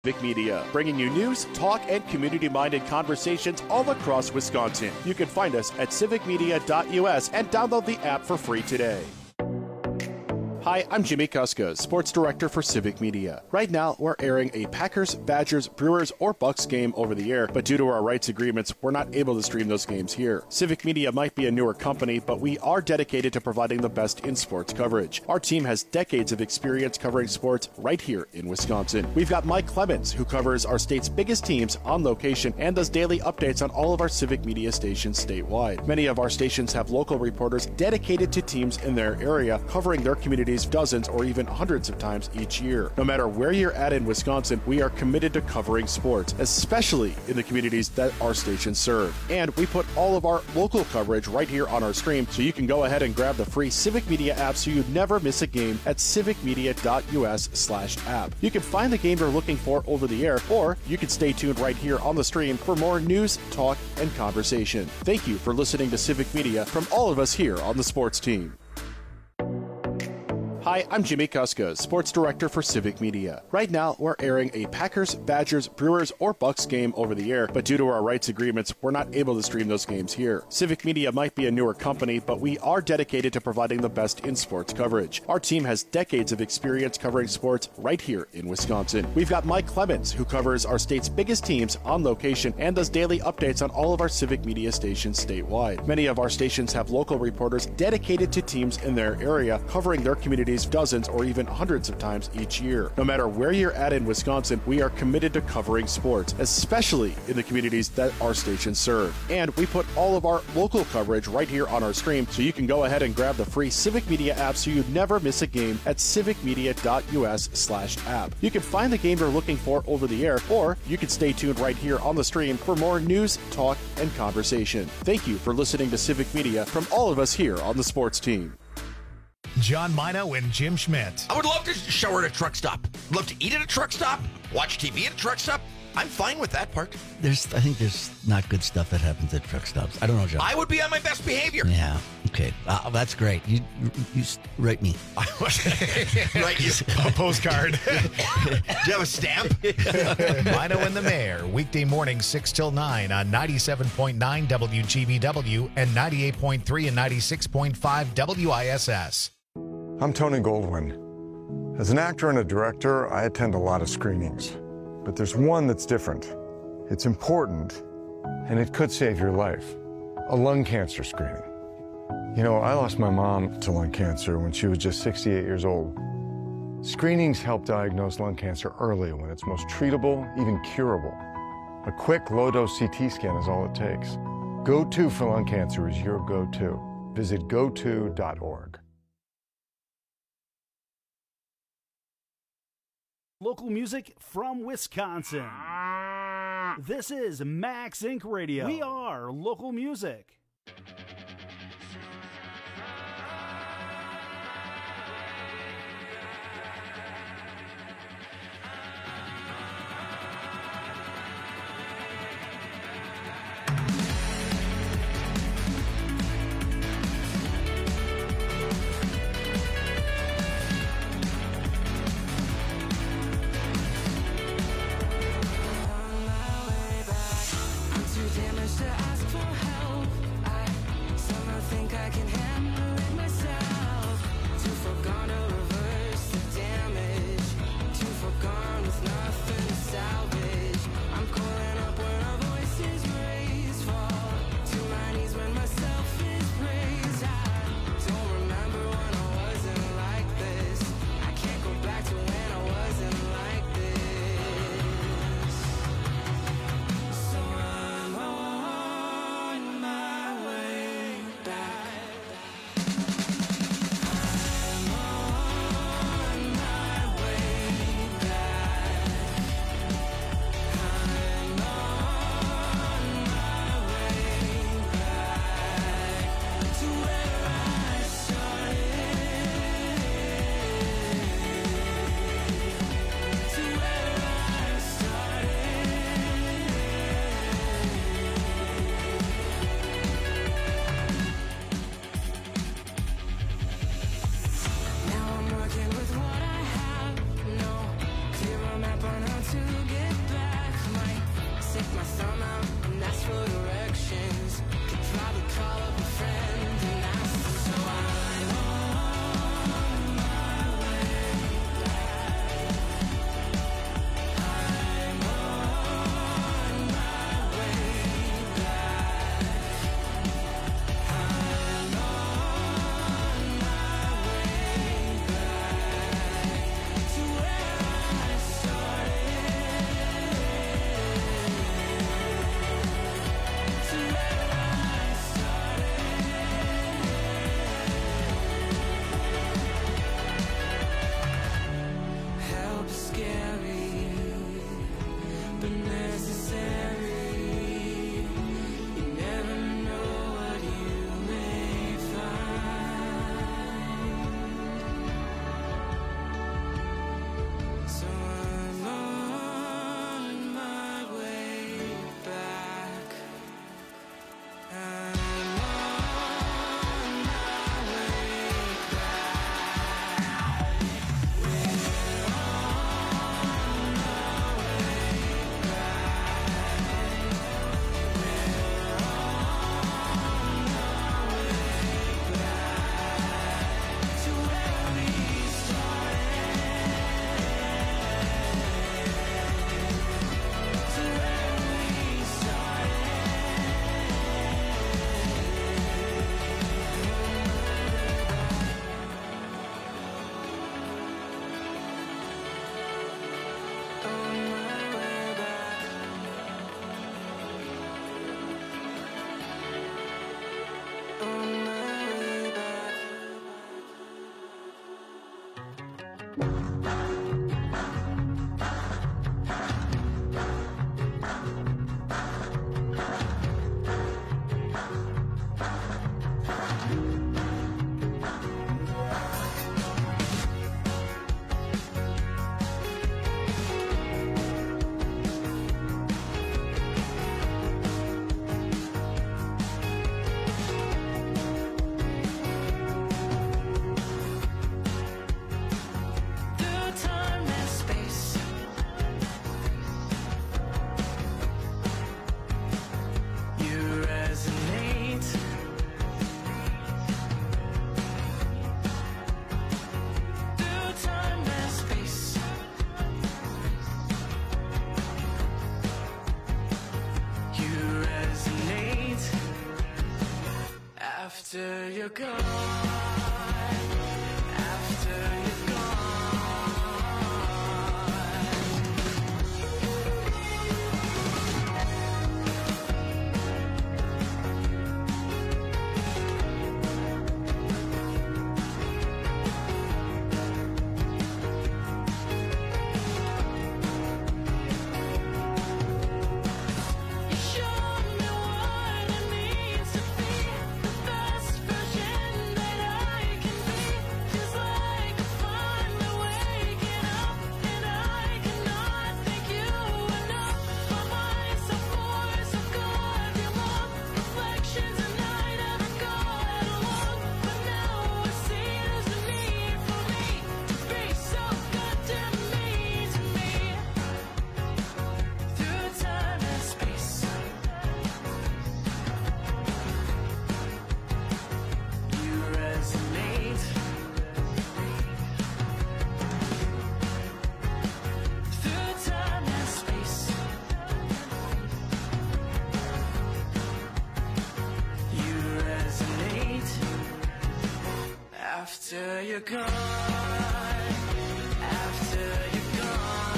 Civic Media, bringing you news, talk, and community-minded conversations all across Wisconsin. You can find us at civicmedia.us and download the app for free today. Hi, I'm Jimmy Kuska, Sports Director for Civic Media. Right now, we're airing a Packers, Badgers, Brewers, or Bucks game over the air, but due to our rights agreements, we're not able to stream those games here. Civic Media might be a newer company, but we are dedicated to providing the best in sports coverage. Our team has decades of experience covering sports right here in Wisconsin. We've got Mike Clemens, who covers our state's biggest teams on location and does daily updates on all of our Civic Media stations statewide. Many of our stations have local reporters dedicated to teams in their area, covering their communities dozens or even hundreds of times each year. No matter where you're at in Wisconsin, we are committed to covering sports, especially in the communities that our stations serve. And we put all of our local coverage right here on our stream, so you can go ahead and grab the free Civic Media app so you never miss a game at civicmedia.us/app. You can find the game you're looking for over the air, or you can stay tuned right here on the stream for more news, talk, and conversation. Thank you for listening to Civic Media from all of us here on the sports team. Hi, I'm Jimmy Kuska, Sports Director for Civic Media. Right now, we're airing a Packers, Badgers, Brewers, or Bucks game over the air, but due to our rights agreements, we're not able to stream those games here. Civic Media might be a newer company, but we are dedicated to providing the best in sports coverage. Our team has decades of experience covering sports right here in Wisconsin. We've got Mike Clemens, who covers our state's biggest teams on location and does daily updates on all of our Civic Media stations statewide. Many of our stations have local reporters dedicated to teams in their area, covering their communities dozens or even hundreds of times each year. No matter where you're at in Wisconsin, we are committed to covering sports, especially in the communities that our stations serve. And we put all of our local coverage right here on our stream, so you can go ahead and grab the free Civic Media app so you never miss a game at civicmedia.us/app. You can find the game you're looking for over the air, or you can stay tuned right here on the stream for more news, talk, and conversation. Thank you for listening to Civic Media from all of us here on the sports team. John Mino and Jim Schmidt. I would love to shower at a truck stop. Love to eat at a truck stop. Watch TV at a truck stop. I'm fine with that part. I think there's not good stuff that happens at truck stops. I don't know, John. I would be on my best behavior. Yeah. Okay. That's great. You write me. Right. A postcard. Do you have a stamp? Mino and the Mayor, weekday morning 6 till 9 on 97.9 WGBW and 98.3 and 96.5 WISS. I'm Tony Goldwyn. As an actor and a director, I attend a lot of screenings. But there's one that's different. It's important, and it could save your life. A lung cancer screening. You know, I lost my mom to lung cancer when she was just 68 years old. Screenings help diagnose lung cancer early when it's most treatable, even curable. A quick, low-dose CT scan is all it takes. Go-To for lung cancer is your go-to. Visit goto.org. Local music from Wisconsin. This is Max Inc. Radio. We are local music. Damaged to ask for help. I After you're gone, after you're gone. You showed me what it means to be the best version that I can be. Feels like I'm finally waking up, and I cannot thank you enough. My mind's so full, so goddamn long. Reflections at night never got along, but now I see there's a need for me to be so goddamn mean to me. Through time and space, you resonate. Through time and space, you resonate. After you're gone, after you're gone.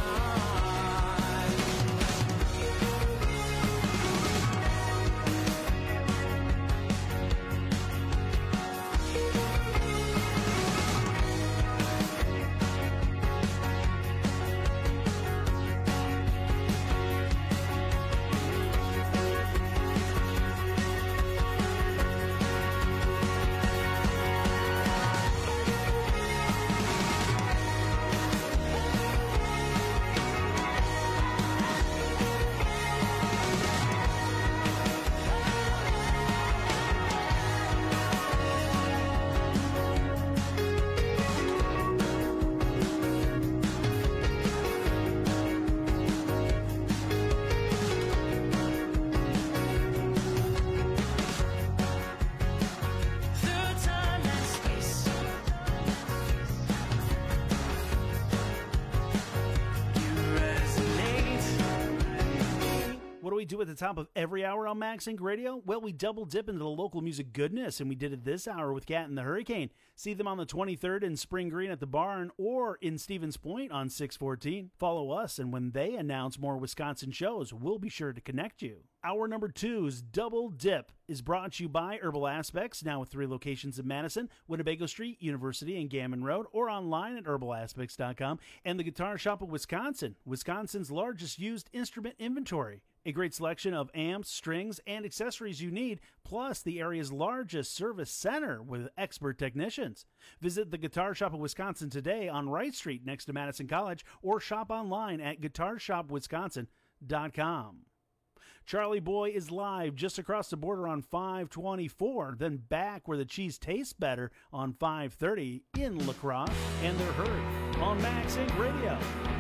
Through time and space, you resonate. What do we do at the top of every hour on Max Inc. Radio? Well, we double dip into the local music goodness, and we did it this hour with Cat and the Hurricane. See them on the 23rd in Spring Green at the Barn or in Stevens Point on 614. Follow us, and when they announce more Wisconsin shows, we'll be sure to connect you. Hour number 2's Double Dip is brought to you by Herbal Aspects, now with 3 locations in Madison, Winnebago Street, University, and Gammon Road, or online at herbalaspects.com, and the Guitar Shop of Wisconsin, Wisconsin's largest used instrument inventory. A great selection of amps, strings, and accessories you need, plus the area's largest service center with expert technicians. Visit the Guitar Shop of Wisconsin today on Wright Street next to Madison College, or shop online at guitarshopwisconsin.com. Charlie Boy is live just across the border on 524, then back where the cheese tastes better on 530 in La Crosse, and they're heard on Max Inc. Radio.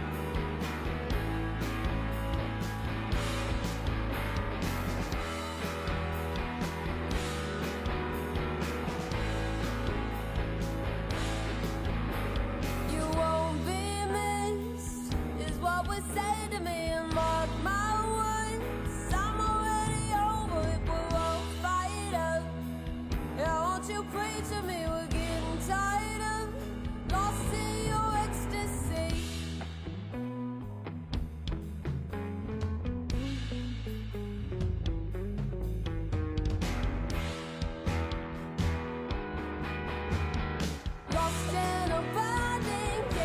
You won't be missed, is what was said to me. And mark my words, I'm already over it. We won't fight up. Yeah, won't you pray to me? We're getting tired of lost in your ecstasy. Lost in a burning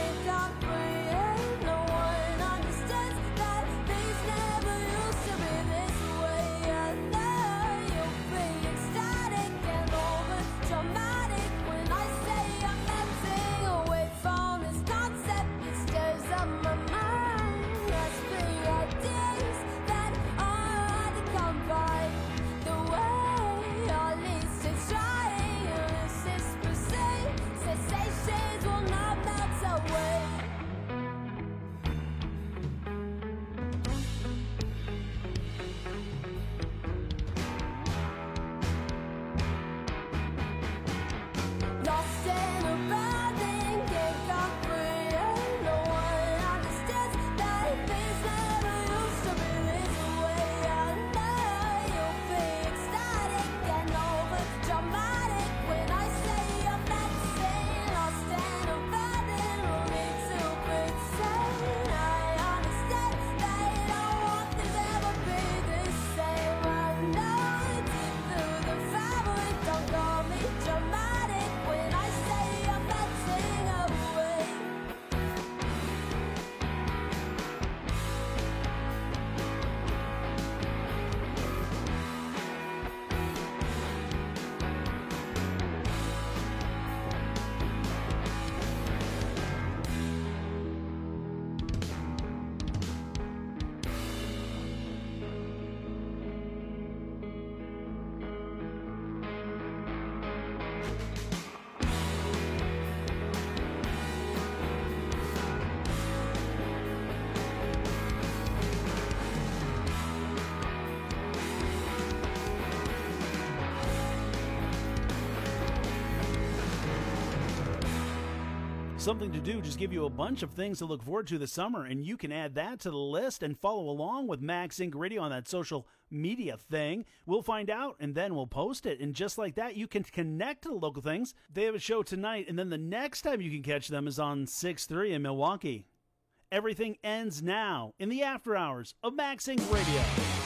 something to do, just give you a bunch of things to look forward to this summer, and you can add that to the list and follow along with Max Inc. Radio on that social media thing. We'll find out, and then we'll post it, and just like that, you can connect to the local things. They have a show tonight, and then the next time you can catch them is on 6/3 in Milwaukee. Everything ends now in the after hours of Max Inc. Radio.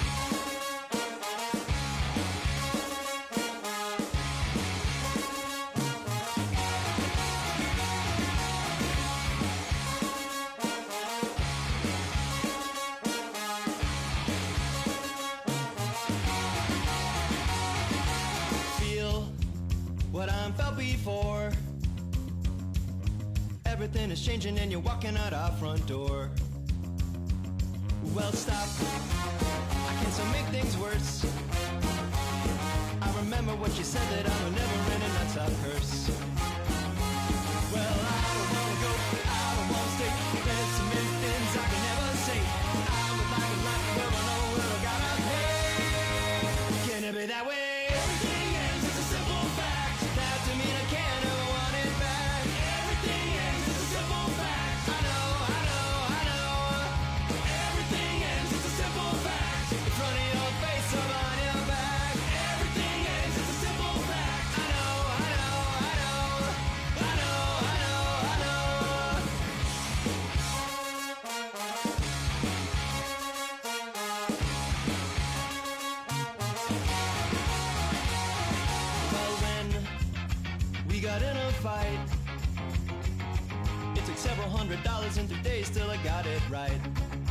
What I'm felt before. Everything is changing and you're walking out our front door. Well, stop. I can still make things worse. I remember what you said, that I'm a never-ending non-stop curse. Well, I don't wanna go, I don't wanna stay. There's so many things I can never say. I would like a life where I know where I gotta pay. Can it be that way? Fight. It took several $100s and 3 days till I got it right.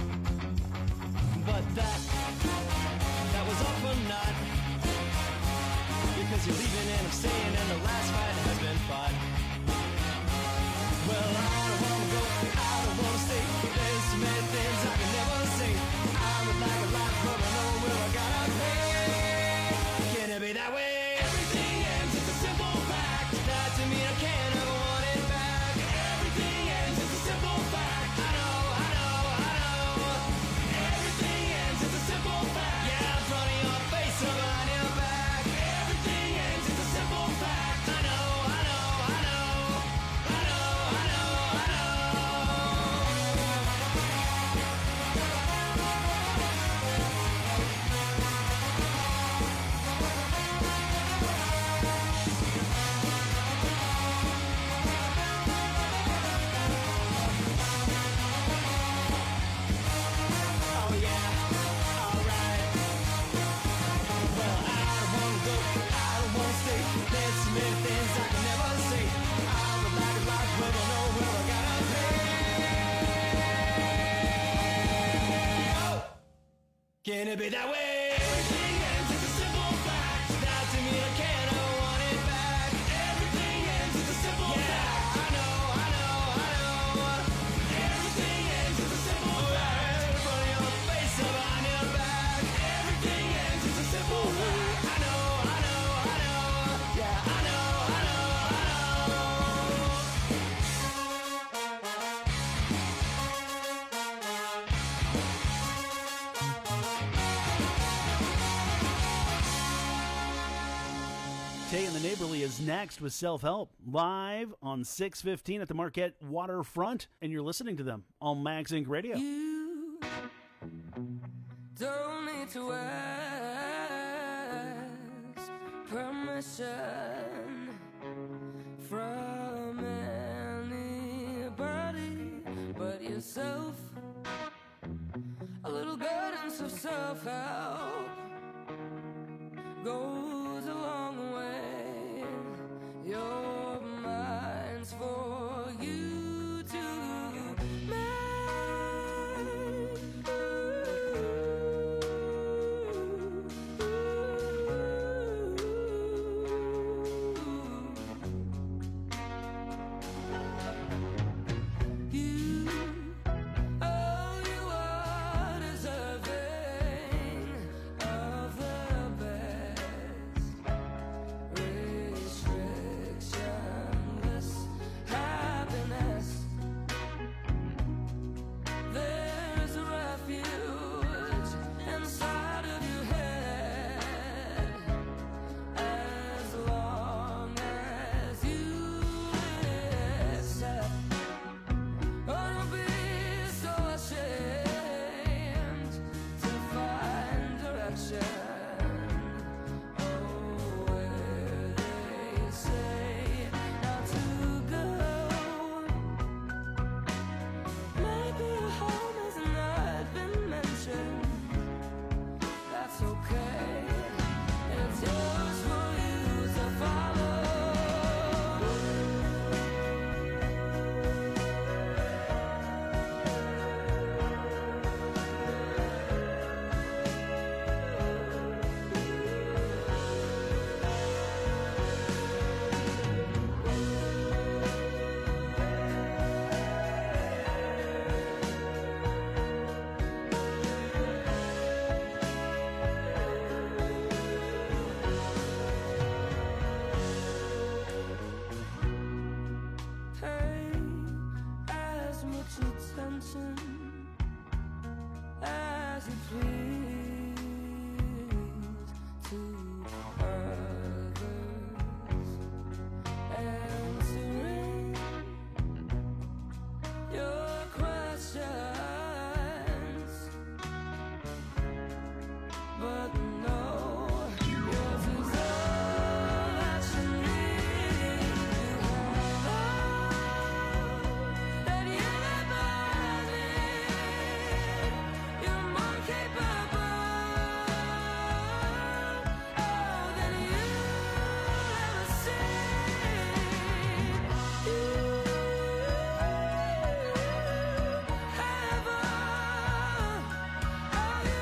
But that was all for naught. Because you're leaving and I'm staying and the last fight has been fought. Well, I don't wanna go, I don't wanna stay. There's so many things I can never say. I would like a life, but I know where I gotta pay. Can it be that way? Everything ends, it's a simple fact. That to me I can't ever want it back. Everything ends, it's a simple fact. I know. Everything ends, it's a simple fact. Yeah, in front of your face or behind your back. Everything ends, it's a simple fact. I know. Can it be that way? Everything ends, it's a simple fact. Now to me I can't ever want it back. Everything ends, it's a simple fact. I know. Everything ends, it's a simple fact. In front of your face or behind your back. Everything ends, it's a simple fact. I know. Yeah, I know. Tay and the Neighborly is next with Self-Help, live on 6:15 at the Marquette Waterfront, and you're listening to them on Max Inc. Radio. You don't need to ask permission from anybody but yourself. A little guidance of self-help goes a long way. Your mind's for you to Deserving of the best. to please to others, answering your questions, but no, yours is all that you need. You have all that you ever need. You're more capable than you ever seen. You have all you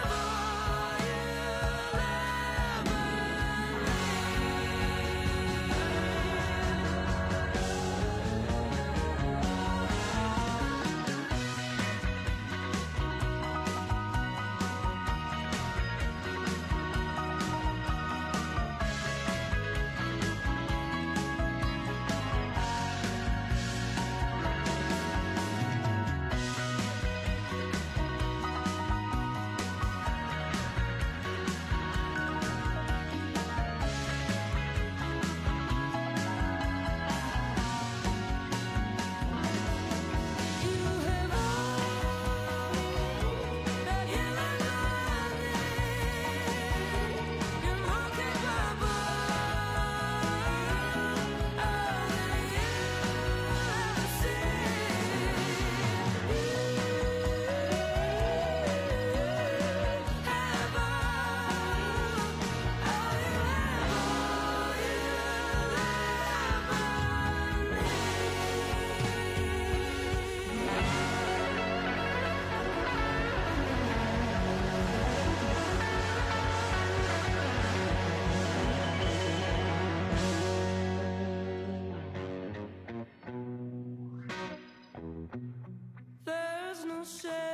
There's no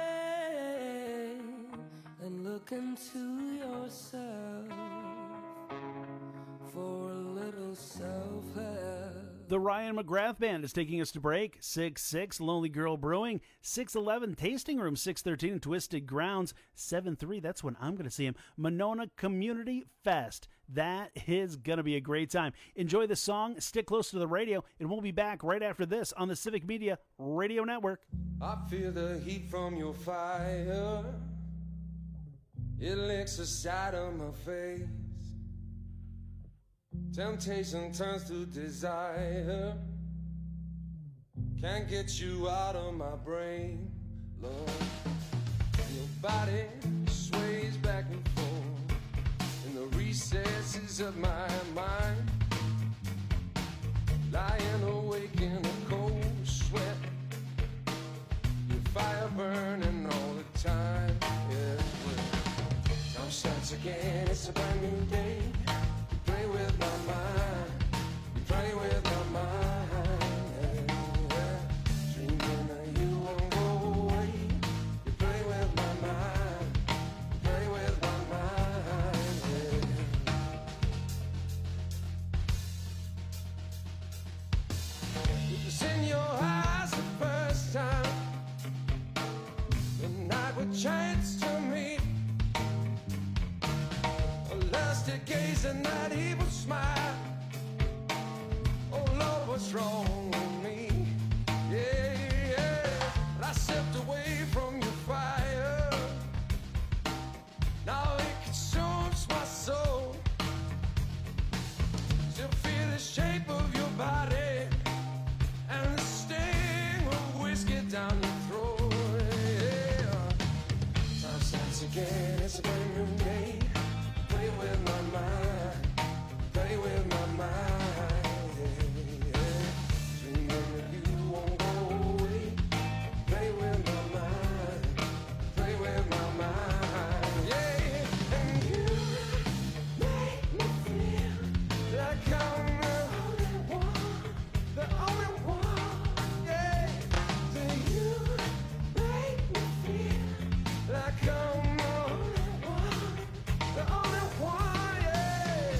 shame in looking to yourself for a little self-help. The Ryan McGrath Band is taking us to break. 6-6, Lonely Girl Brewing. 6-11, Tasting Room. 6-13, Twisted Grounds. 7-3, that's when I'm going to see him. Monona Community Fest. That is going to be a great time. Enjoy the song, stick close to the radio, and we'll be back right after this on the Civic Media Radio Network. I feel the heat from your fire. It licks the side of my face. Temptation turns to desire. Can't get you out of my brain, Lord. Your body sways back and forth in the recesses of my mind. Lying awake in a cold sweat. Your fire burning all the time. Yeah, well, time starts again, it's a brand new day. You play with my mind, you play with my mind. Yeah. Dreaming that you won't go away. You play with my mind, you play with my mind. Yeah. It was in your eyes the first time. The night we chanced to meet. A lusty gaze and that evil smile. Oh Lord, what's wrong with me? Yeah, yeah. I stepped away from your fire. Now it consumes my soul. Still feel the shape of your body and the sting of whiskey down your throat. Yeah. Time starts again, it's a brand new day. Play with my mind, play with my mind. Yeah. Dreaming that you won't go away. Play with my mind, play with my mind. Yeah. And you make me feel like I'm the only one, the only one. Yeah. Do you make me feel like I'm the only one, the only one? Yeah.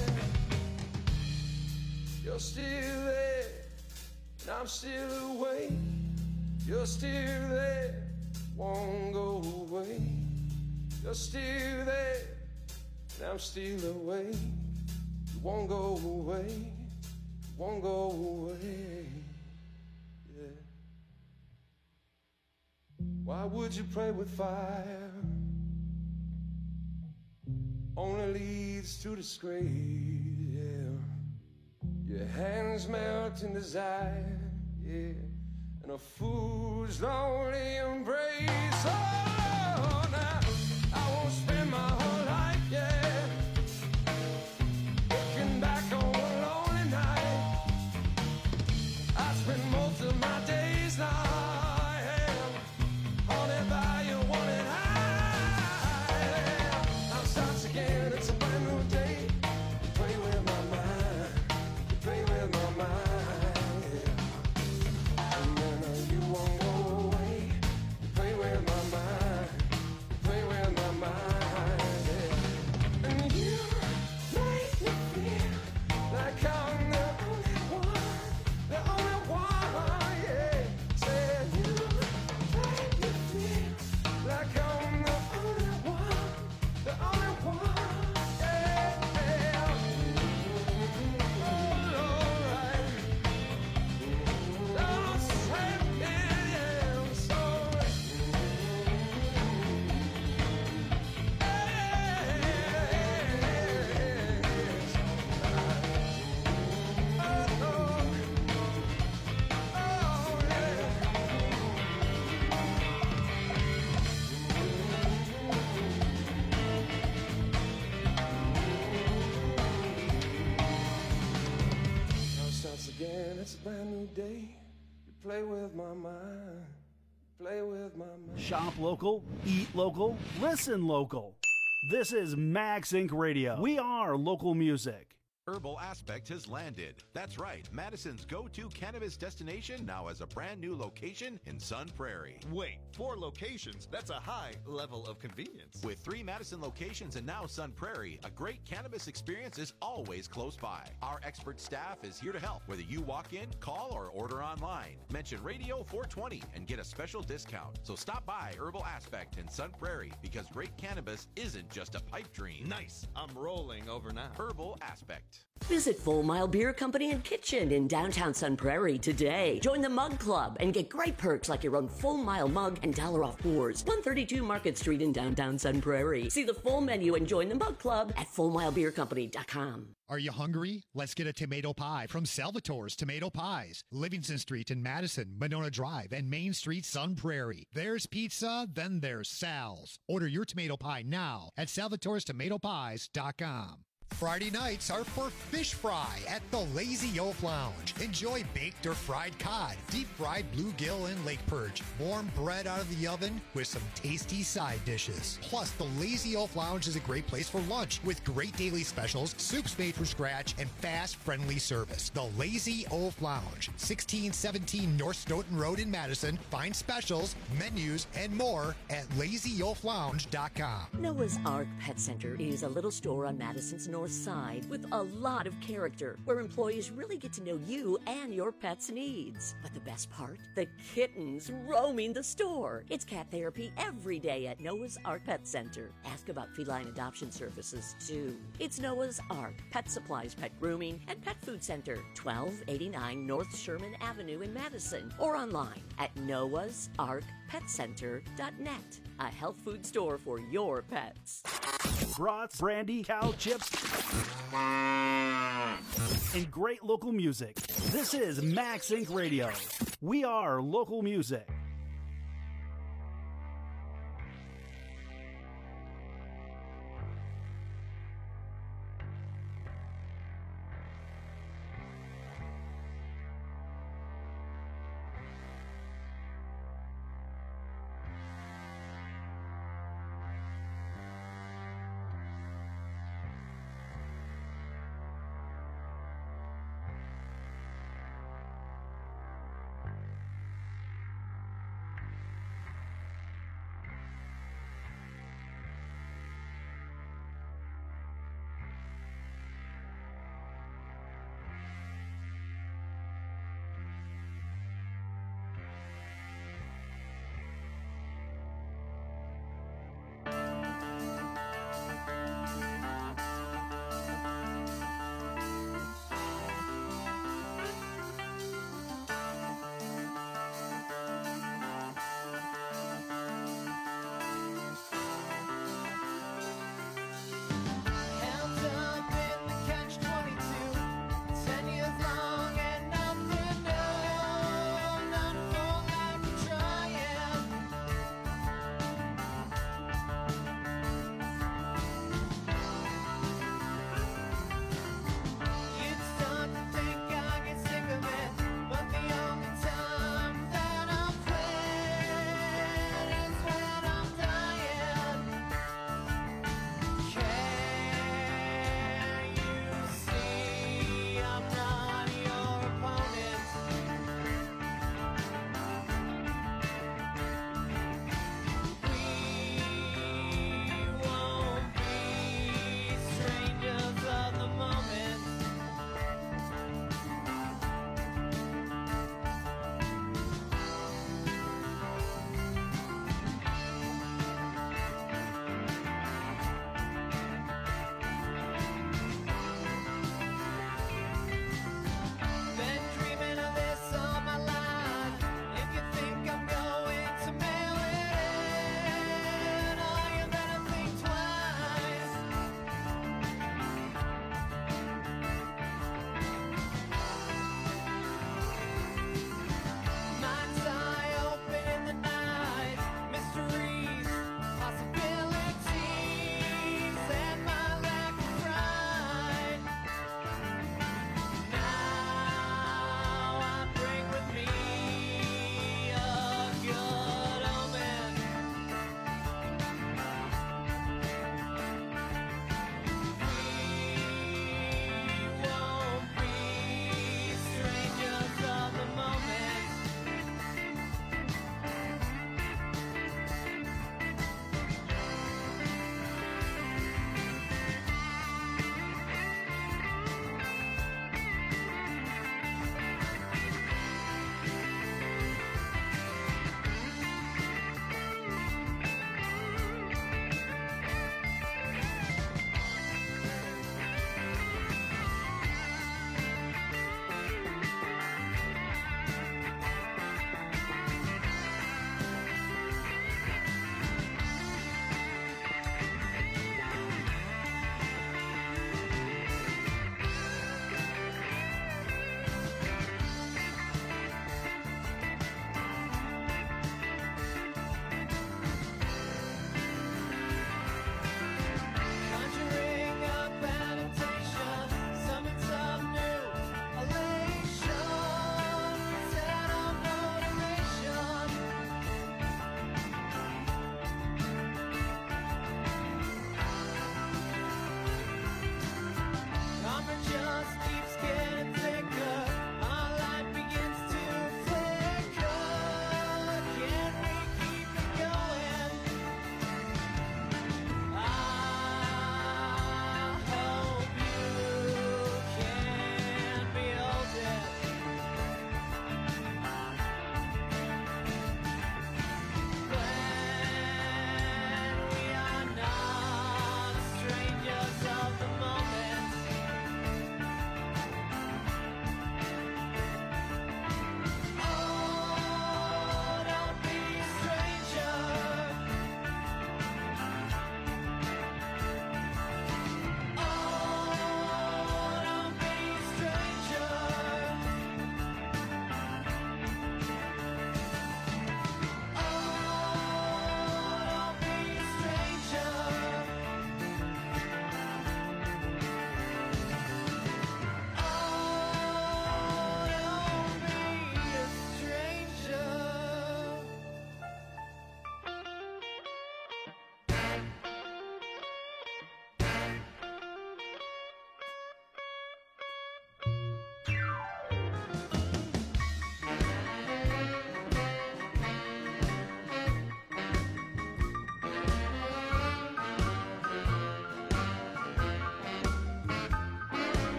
You're still there, and I'm still awake. You're still there, won't go away. You're still there, and I'm still away. You won't go away, you won't go away. Yeah. Why would you play with fire? Only leads to disgrace. Yeah. Your hands melt in desire. Yeah. And a fool's lonely embrace. Oh, now I won't spend my whole life, yeah, looking back on a lonely night. I spend most of my days now, yeah, haunted by your wanted high. Now starts again, it's a brand new day. You play with my mind, you play with my mind. It's a brand new day. You play with my mind. Play with my mind. Shop local, eat local, listen local. This is Max Inc. Radio. We are local music. Herbal Aspect has landed. That's right, Madison's go-to cannabis destination now has a brand new location in Sun Prairie. Wait, 4 locations? That's a high level of convenience. With 3 Madison locations and now Sun Prairie, a great cannabis experience is always close by. Our expert staff is here to help, whether you walk in, call, or order online. Mention Radio 420 and get a special discount. So stop by Herbal Aspect in Sun Prairie, because great cannabis isn't just a pipe dream. Nice. I'm rolling over now. Herbal Aspect. Visit Full Mile Beer Company and Kitchen in downtown Sun Prairie today. Join the Mug Club and get great perks like your own Full Mile mug and $1 off pours. 132 Market Street in downtown Sun Prairie. See the full menu and join the Mug Club at FullMileBeerCompany.com. Are you hungry? Let's get a tomato pie from Salvatore's Tomato Pies. Livingston Street in Madison, Monona Drive, and Main Street, Sun Prairie. There's pizza, then there's Sal's. Order your tomato pie now at Salvatore'sTomatoPies.com. Friday nights are for fish fry at the Lazy Oaf Lounge. Enjoy baked or fried cod, deep fried bluegill and lake perch, warm bread out of the oven with some tasty side dishes. Plus, the Lazy Oaf Lounge is a great place for lunch with great daily specials, soups made from scratch, and fast, friendly service. The Lazy Oaf Lounge, 1617 North Stoughton Road in Madison. Find specials, menus, and more at LazyOafLounge.com. Noah's Ark Pet Center is a little store on Madison's north side with a lot of character, where employees really get to know you and your pet's needs. But the best part? The kittens roaming the store. It's cat therapy every day at Noah's Ark Pet Center. Ask about feline adoption services, too. It's Noah's Ark Pet Supplies, Pet Grooming, and Pet Food Center, 1289 North Sherman Avenue in Madison, or online at noahsarkpetcenter.net. A health food store for your pets. Brats, brandy, cow chips, and great local music. This is Max Inc. Radio. We are local music.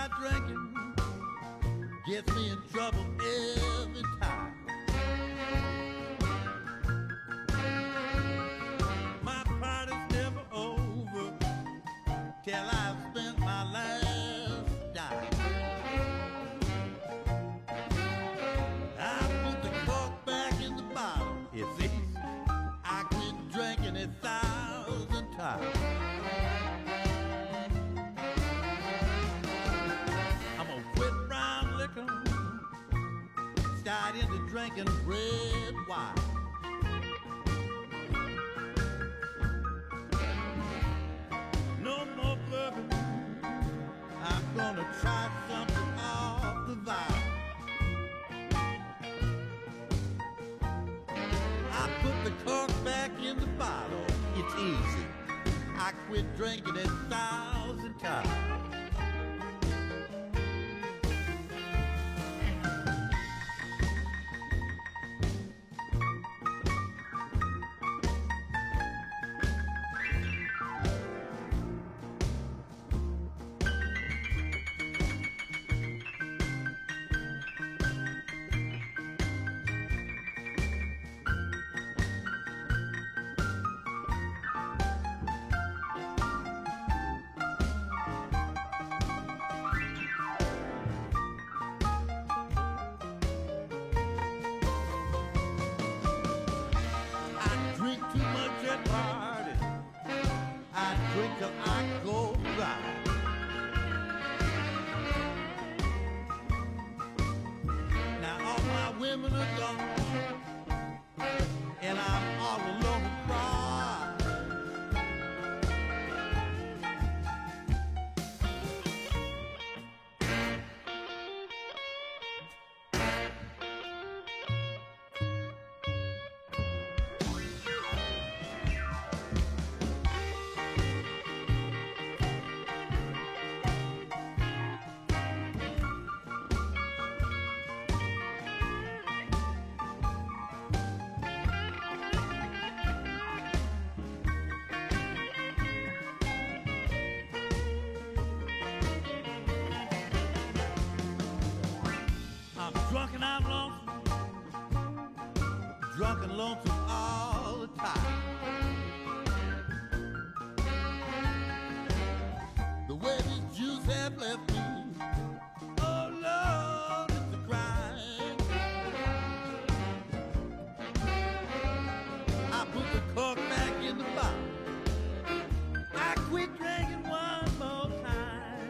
my drinking gets me in trouble every time. My party's never over till I've spent my last dime. I put the cork back in the bottle. It's easy. I quit drinking 1,000 times. I'm gonna quit brown liquor, start into drinking red wine. No more bourbon. I'm gonna try something off the vine. I put the cork back in the bottle. It's easy. I quit drinking 1,000 times. Till I go dry. Now all my women are gone, and I'm all alone to cry. Drunk and I'm lonesome, drunk and lonesome all the time. The way these Jews have left me, oh Lord, it's a crime. I put the cork back in the bottle. I quit drinking one more time.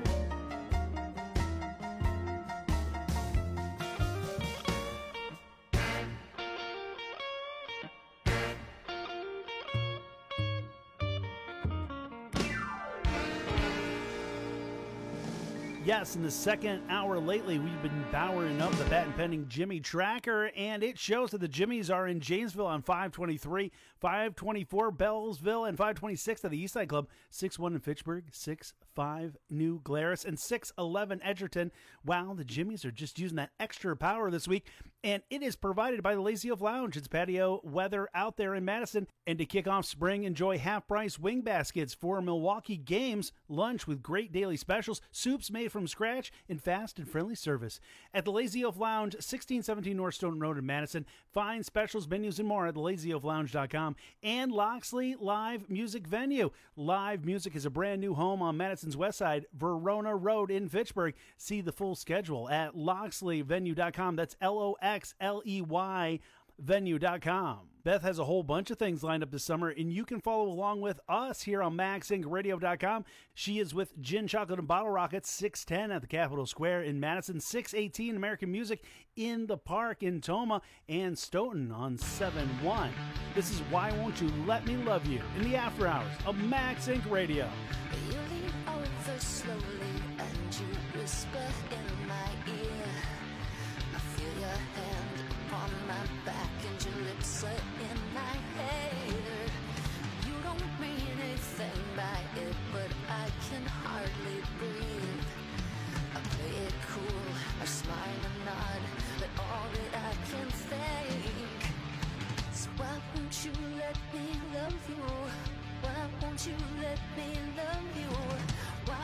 Yes, in the second hour lately, we've been powering up the patent pending Jimmy Tracker, and it shows that the Jimmies are in Janesville on 523, 524 Bellsville, and 526 at the Eastside Club, 61 in Fitchburg, 65 New Glarus, and 611 Edgerton. Wow, the Jimmies are just using that extra power this week, and it is provided by the Lazy Oaf Lounge. It's patio weather out there in Madison, and to kick off spring, enjoy half-price wing baskets for Milwaukee games, lunch with great daily specials, soups made from scratch, and fast and friendly service. At the Lazy Oaf Lounge, 1617 North Stoughton Road in Madison. Find specials, menus, and more at thelazyoaflounge.com. And Loxley Live Music Venue. Live Music is a brand new home on Madison's west side, Verona Road in Fitchburg. See the full schedule at loxleyvenue.com. That's LOXLEY venue.com. Beth has a whole bunch of things lined up this summer, and you can follow along with us here on MaxInkRadio.com. She is with Gin, Chocolate, and Bottle Rockets, 610 at the Capitol Square in Madison, 618 American Music in the Park in Toma, and Stoughton on 7-1. This is Why Won't You Let Me Love You in the after hours of Max Inc. Radio. You lean over slowly and you whisper in my ear. I feel your hand upon my back and your lips are in my hair. You don't mean anything by it, but I can hardly breathe. I play it cool, I smile and nod, but all that I can think. So why won't you let me love you? Why won't you let me love you? Why won't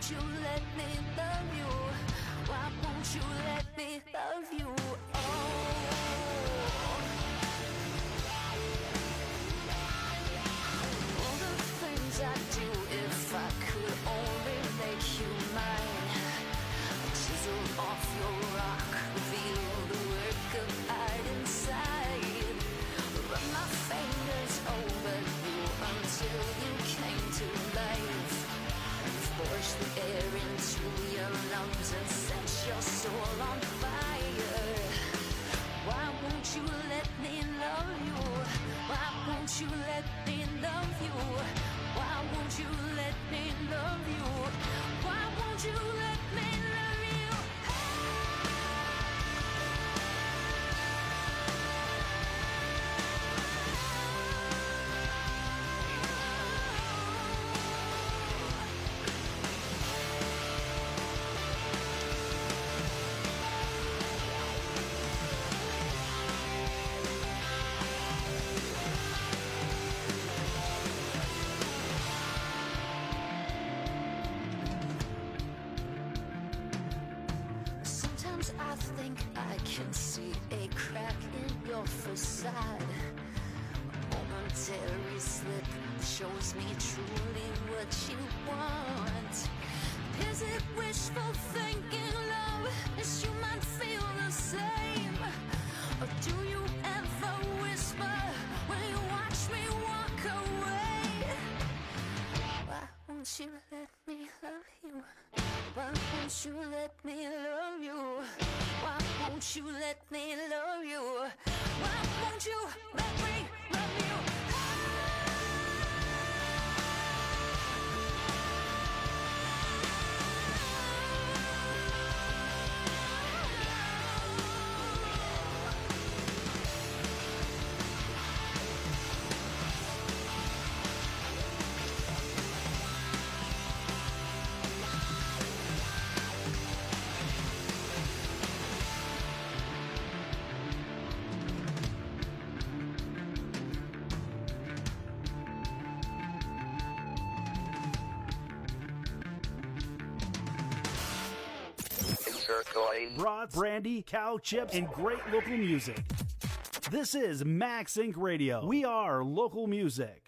won't you let me love you? Why won't you let me love you? Oh. All the things I do, if I could only make you mine. Chisel off your rock, reveal the work of art inside. Run my fingers over you until you came to life. Force the air into your lungs and set your soul on fire. Why won't you let me love you? Why won't you let me love you? Why won't you let me love you? Why won't you let me love you? Sometimes I think I can see a crack in your facade. A momentary slip shows me truly what you want. Is it wishful thinking, love? Is you might feel the same? Or do you ever whisper when you watch me walk away? Why won't you let me love you? Why won't you let me love you? Why won't you let me love you? Why won't you let me love you? Brats, brandy, cow chips, and great local music. This is Max Inc. Radio. We are local music.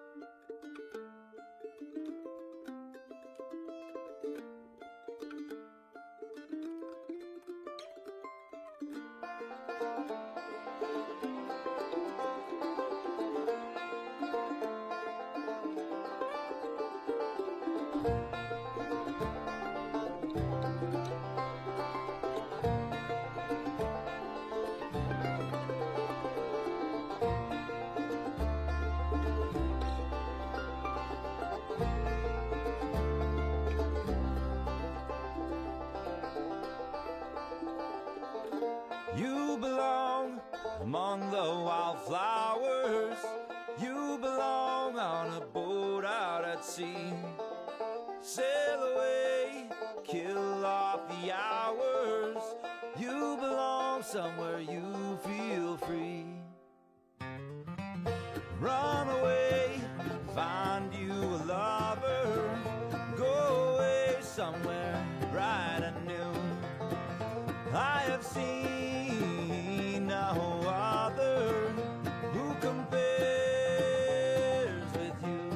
You belong among the wildflowers. You belong on a boat out at sea. Sail away, kill off the hours. You belong somewhere you feel free. Run away, find you a lover. Go away somewhere bright and new. I have seen no other who compares with you.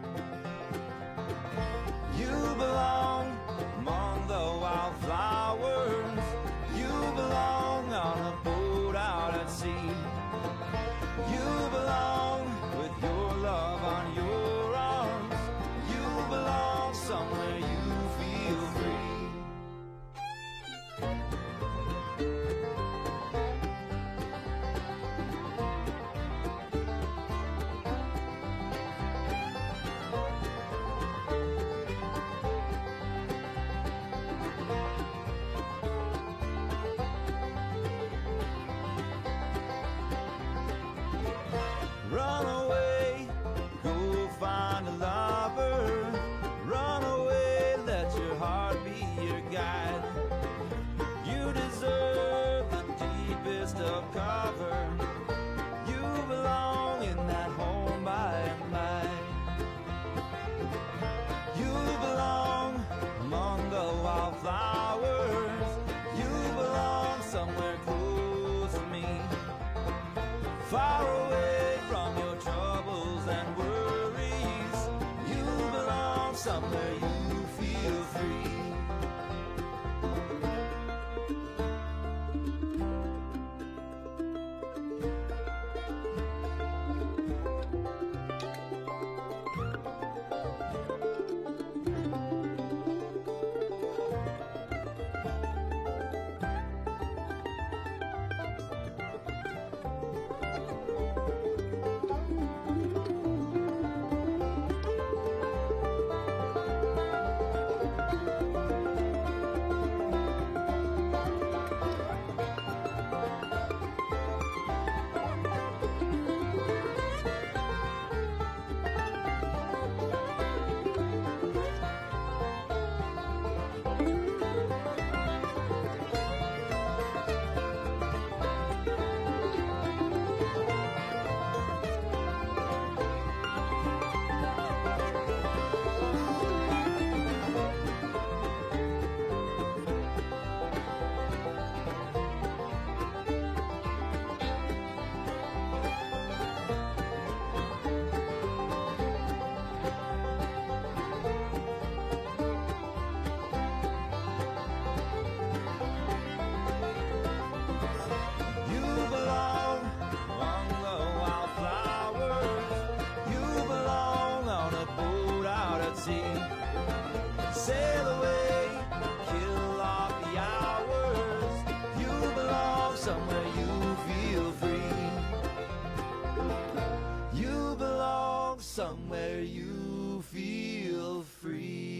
You belong among the wildflowers. You belong on a boat out at sea. You belong with your love on your arms. You belong somewhere you feel free. far away from your troubles and worries. You belong somewhere you feel free. You belong among the wildflowers. You belong on a boat out at sea. Sail away, kill off the hours. You belong somewhere you feel free. You belong somewhere you feel free.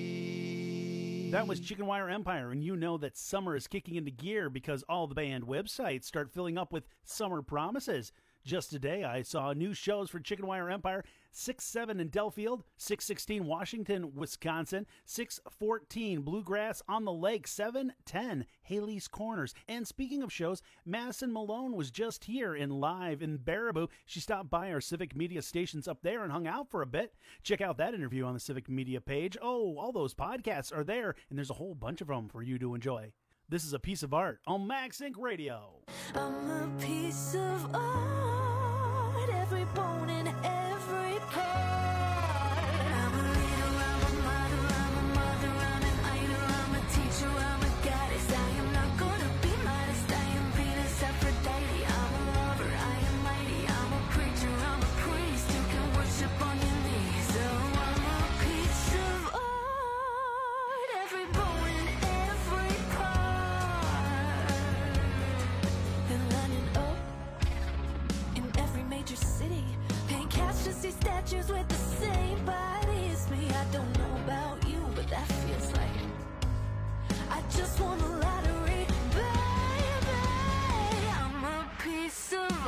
That was Chicken Wire Empire, and you know that summer is kicking into gear because all the band websites start filling up with summer promises. Just today, I saw new shows for Chicken Wire Empire: 6-7 in Delafield, 6-16 Washington, Wisconsin, 6-14 Bluegrass on the Lake, 7-10 Haley's Corners. And speaking of shows, Madison Malone was just here live in Baraboo. She stopped by our Civic Media stations up there and hung out for a bit. Check out that interview on the Civic Media page. Oh, all those podcasts are there, and there's a whole bunch of them for you to enjoy. This is a piece of art on Max Inc. Radio. I'm a piece of art, every bone and every part. I'm a leader, I'm a mother, I'm a mother, I'm an idol, I'm a teacher, I'm a goddess. I am not gonna be modest, I am Venus, Aphrodite. I'm a lover, I am mighty, I'm a preacher, I'm a priest. You can worship on your knees. So I'm a piece of art, every bone and every part. Been lining up in every major city, paying cash to see statues with the same body as me. I don't know about you, but that feels like I just won the lottery, baby. I'm a piece of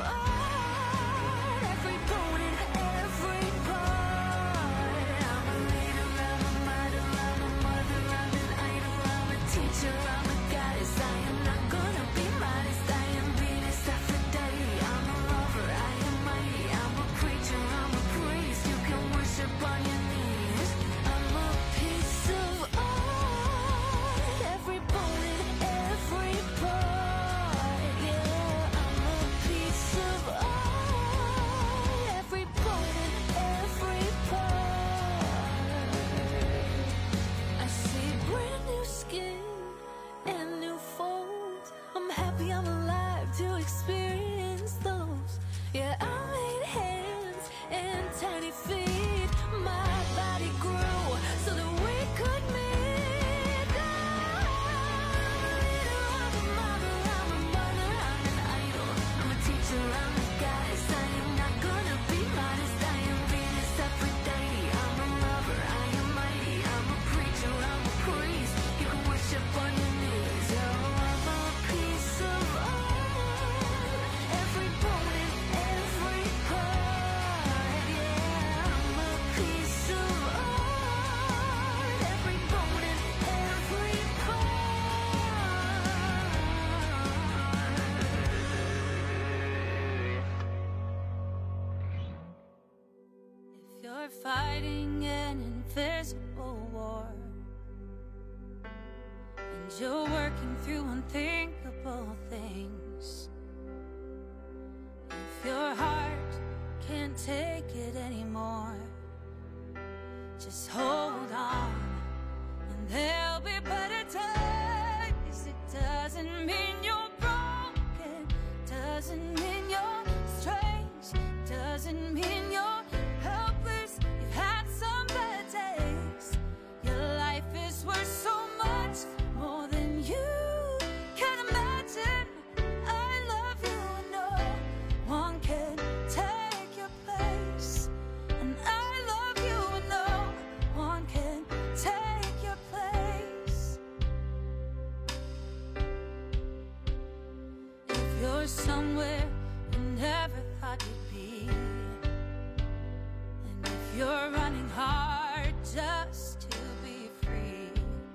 art, every bone and every part. I'm a leader, I'm a model, I'm a mother, I'm an idol, I'm a teacher, I'm a goddess. I am not gonna be modest, I am Venus, Aphrodite. I'm a lover, I am mighty, I'm a preacher, I'm a priest. You can worship on your knees. I'm a piece of art, every bone and every part. Yeah, I'm a piece of art, every bone and every part. I see brand new skin and new folds. I'm happy I'm alive to experience those. Yeah, I made hands and tiny feet. My body grew so that we could meet. I'm a leader, I'm a mother, I'm a mother, I'm an idol, I'm a teacher, I'm a goddess. I am not gonna be modest, I am Venus, Aphrodite. I'm a lover, I am mighty, I'm a preacher, I'm a priest. You can worship on your knees. Oh, I'm a piece of art, every bone and every part. Yeah, I'm a piece of art, every bone and every part. If you're fighting an invisible war and you're working through unthinkable things, if If your heart can't take it anymore, just hold on, and there'll be better days. It doesn't mean you're broken, doesn't mean you're strange, doesn't mean you're helpless. You've had some bad days. Your life is worth so much more than you can imagine. I love you and no one can take your place. And I love you and no one can take your place. If you're somewhere you never thought you'd be, and if you're running hard just to be free,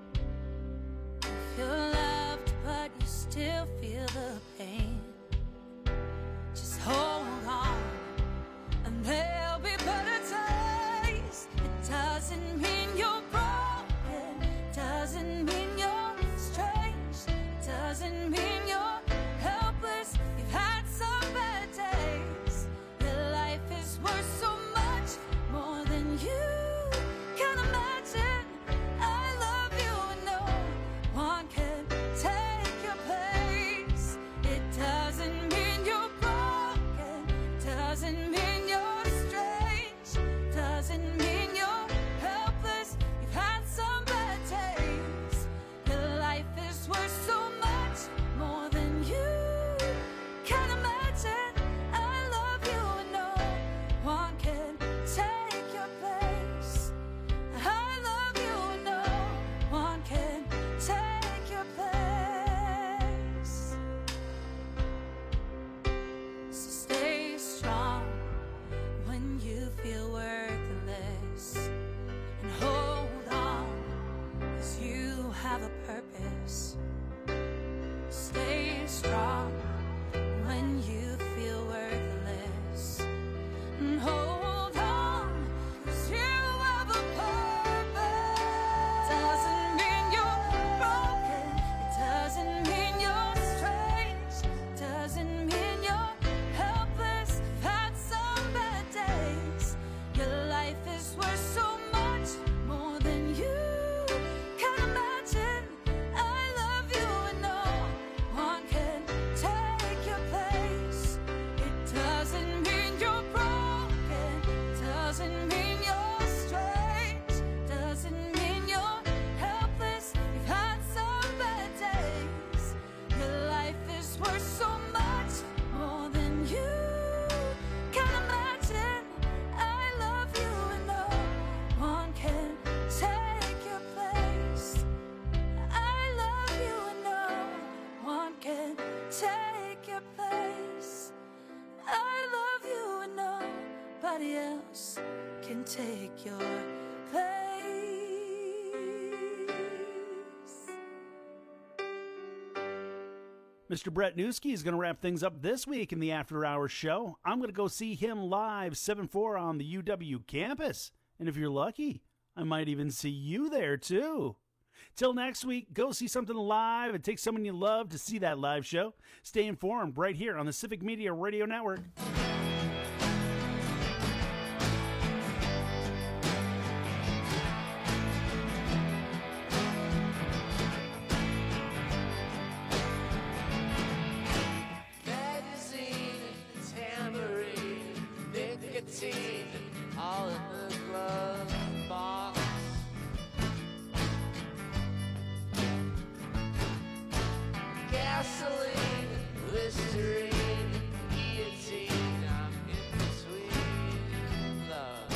if you're loved but you still feel the pain, just hold on, and there'll be better days. It doesn't mean you're broken, doesn't mean you're strange, doesn't mean you're helpless. You've had some bad days. Your life is worth so much more than you can imagine. I love you and no one can take your place. It doesn't mean you're broken, doesn't mean you're strange, doesn't mean you're helpless. You've had some bad days. Your life is worth so much more than you can imagine. I love you and no one can take your place. I love you and no one can take your place. So stay strong when you feel worthless, and hold on, 'cause you have a purpose. Stay strong when you feel worthless, and hold on, 'cause you have a purpose. Doesn't mean you're broken, it doesn't mean you're strange, doesn't mean you're helpless. You've had some bad days. Your life is worth so much more than you can imagine. I love you and no one can take your place. It doesn't mean you're broken, doesn't mean you're strange, doesn't mean you're helpless. You've had some bad days. Your life is worth so much more than you can imagine. I love you and no one can take your place. I love you and no one can take your place. I love you and nobody else can take your place. Mr. Brett Newski is going to wrap things up this week in the After Hours show. I'm going to go see him live 7-4 on the UW campus. And if you're lucky, I might even see you there too. Till next week, go see something live and take someone you love to see that live show. Stay informed right here on the Civic Media Radio Network. Magazine, tambourine, nicotine, all in the glove box. Gasoline, Listerine, guillotine, I'm in between love.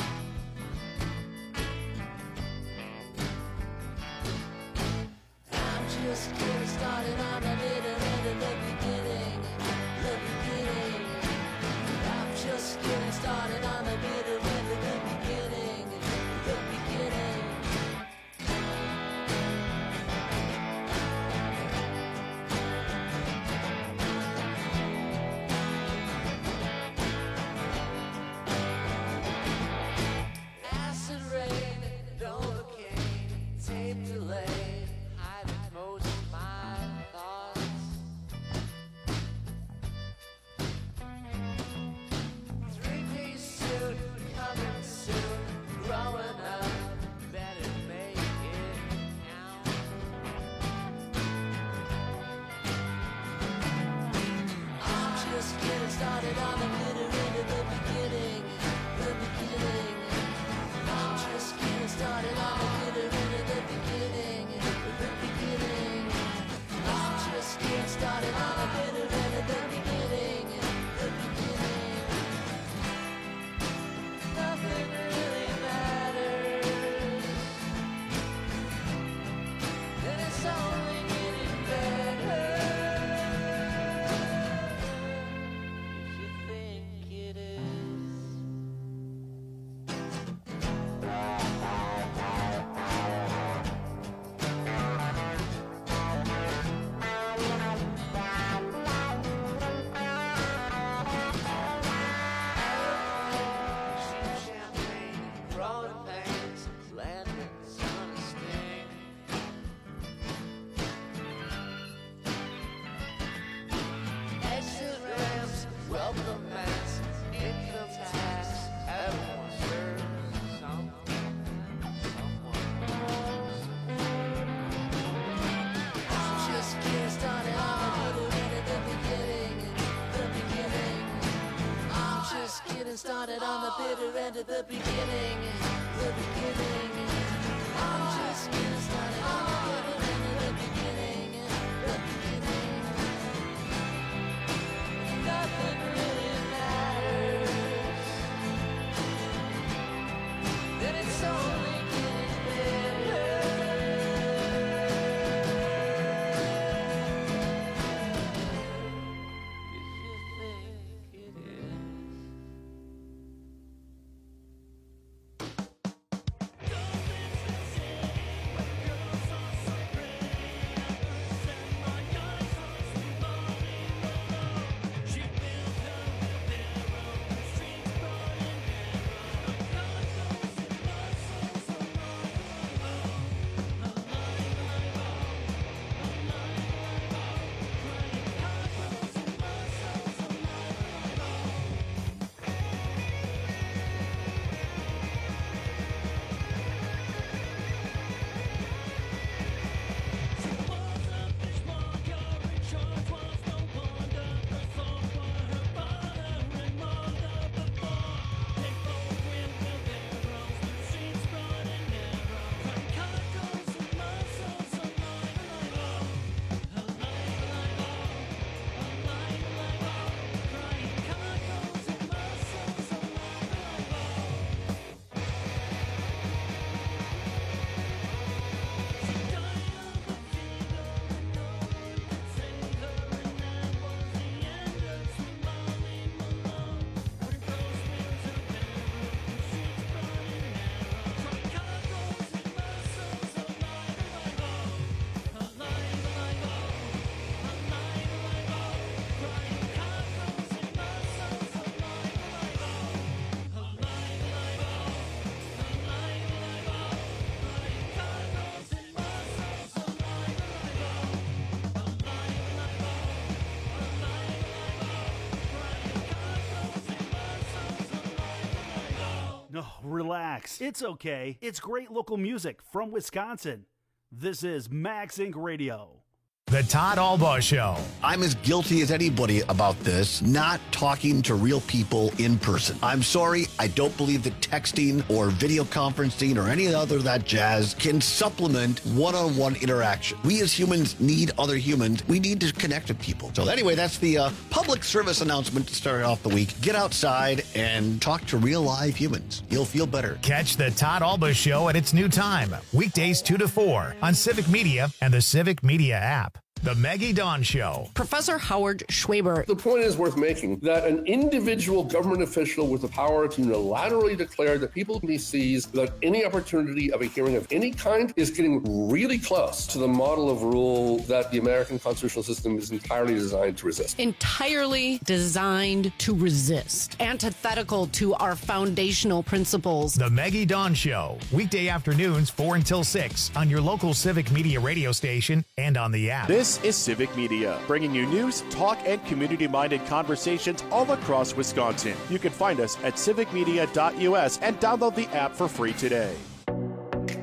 I'm just getting started on the bitter end of the beginning. The beginning. I'm just getting started on the bitter end of the beginning. The beginning. Acid rain, Novocaine, tape delay, hiding most of my thoughts. started on the bitter end of the beginning. The beginning. I'm just getting started on the bitter end of the beginning. The beginning. I'm just getting started on the bitter end of the beginning. The beginning. Nothing really matters. And it's only getting better. If you think it is. Champagne, rolling pants, lanterns on a string. Exit ramps, welcome mats, income tax, everyone serves someone. I'm just getting started on the bitter end of the beginning. The beginning. I'm just getting started on the bitter end of the beginning. The beginning. I'm just getting started on the bitter end of the beginning. The beginning. Nothing really matters. Then it's only getting better. If you think it is. No, relax. It's okay. It's great local music from Wisconsin. This is Max Inc. Radio. The Todd Albaugh Show. I'm as guilty as anybody about this, not talking to real people in person. I'm sorry, I don't believe that texting or video conferencing or any other of that jazz can supplement one-on-one interaction. We as humans need other humans. We need to connect with people. So anyway, that's the public service announcement to start off the week. Get outside and talk to real live humans. You'll feel better. Catch the Todd Albaugh Show at its new time, weekdays 2 to 4 on Civic Media and the Civic Media app. The Maggie Dawn Show. Professor Howard Schwaber. The point is worth making that an individual government official with the power to unilaterally declare that people can be seized without any opportunity of a hearing of any kind is getting really close to the model of rule that the American constitutional system is entirely designed to resist. Entirely designed to resist. Antithetical to our foundational principles. The Maggie Dawn Show. Weekday afternoons 4 until 6 on your local Civic Media radio station and on the app. This is Civic Media, bringing you news, talk, and community-minded conversations all across Wisconsin. You can find us at civicmedia.us and download the app for free today.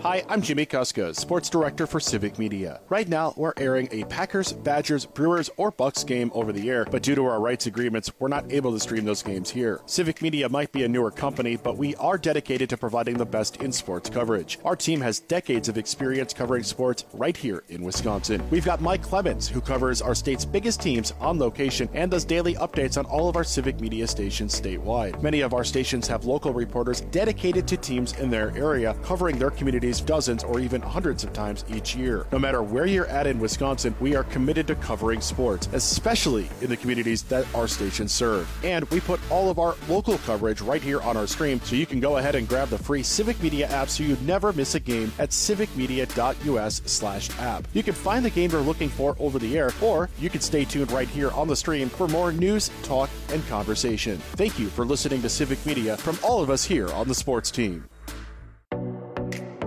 Hi, I'm Jimmy Kuska, Sports Director for Civic Media. Right now, we're airing a Packers, Badgers, Brewers, or Bucks game over the air, but due to our rights agreements, we're not able to stream those games here. Civic Media might be a newer company, but we are dedicated to providing the best in sports coverage. Our team has decades of experience covering sports right here in Wisconsin. We've got Mike Clemens, who covers our state's biggest teams on location and does daily updates on all of our Civic Media stations statewide. Many of our stations have local reporters dedicated to teams in their area, covering their communities dozens or even hundreds of times each year. No matter where you're at in Wisconsin, we are committed to covering sports, especially in the communities that our stations serve. And we put all of our local coverage right here on our stream, so you can go ahead and grab the free Civic Media app so you never miss a game at civicmedia.us/app. You can find the game you're looking for over the air, or you can stay tuned right here on the stream for more news, talk, and conversation. Thank you for listening to Civic Media from all of us here on the sports team.